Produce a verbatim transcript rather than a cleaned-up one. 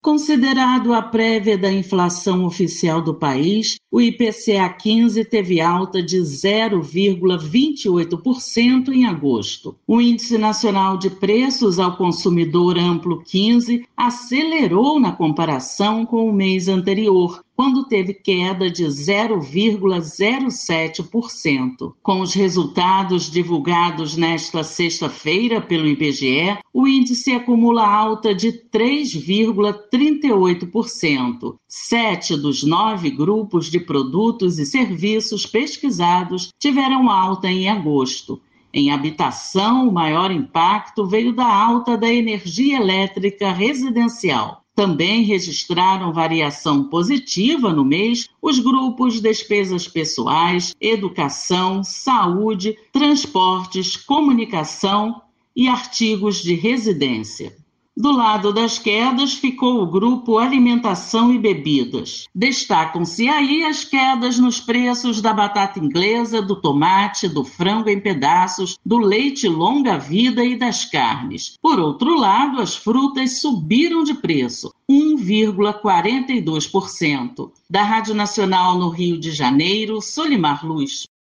Considerado a prévia da inflação oficial do país, o I P C A quinze teve alta de zero vírgula vinte e oito por cento em agosto. O Índice Nacional de Preços ao Consumidor Amplo quinze acelerou na comparação com o mês anterior, quando teve queda de zero vírgula zero sete por cento. Com os resultados divulgados nesta sexta-feira pelo I B G E, o índice acumula alta de três vírgula trinta e oito por cento. Sete dos nove grupos de produtos e serviços pesquisados tiveram alta em agosto. Em habitação, o maior impacto veio da alta da energia elétrica residencial. Também registraram variação positiva no mês os grupos despesas pessoais, educação, saúde, transportes, comunicação e artigos de residência. Do lado das quedas ficou o grupo alimentação e bebidas. Destacam-se aí as quedas nos preços da batata inglesa, do tomate, do frango em pedaços, do leite longa-vida e das carnes. Por outro lado, as frutas subiram de preço, um vírgula quarenta e dois por cento. Da Rádio Nacional no Rio de Janeiro, Solimar Luz.